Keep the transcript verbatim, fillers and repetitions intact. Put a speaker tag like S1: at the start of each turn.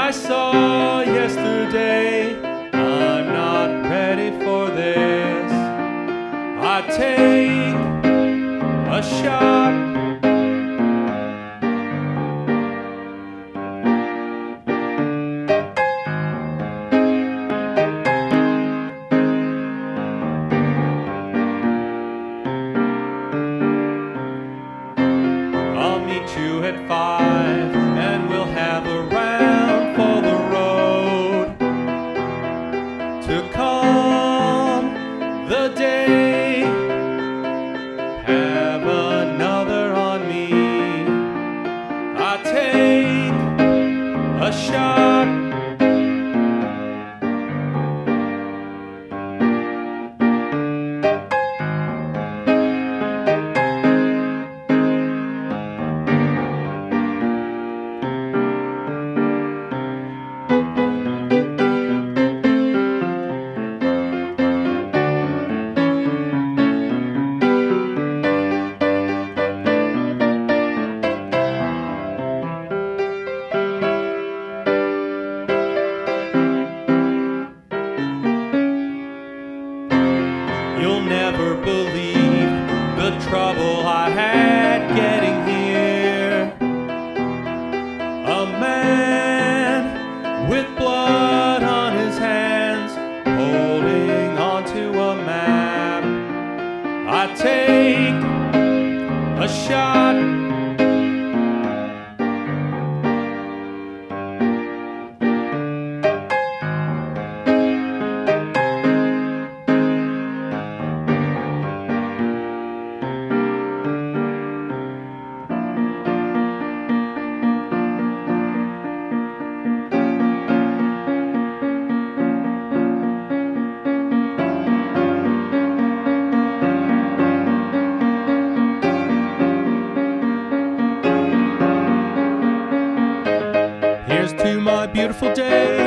S1: I saw yesterday. I'm not ready for this. I take a shot. I'll meet you at five and we'll have a round for the road to calm the day. Have another on me. I take a shot. You'll never believe the trouble I had getting here. A man with blood on his hands, holding onto a map. I take a shot. Here's to my beautiful day.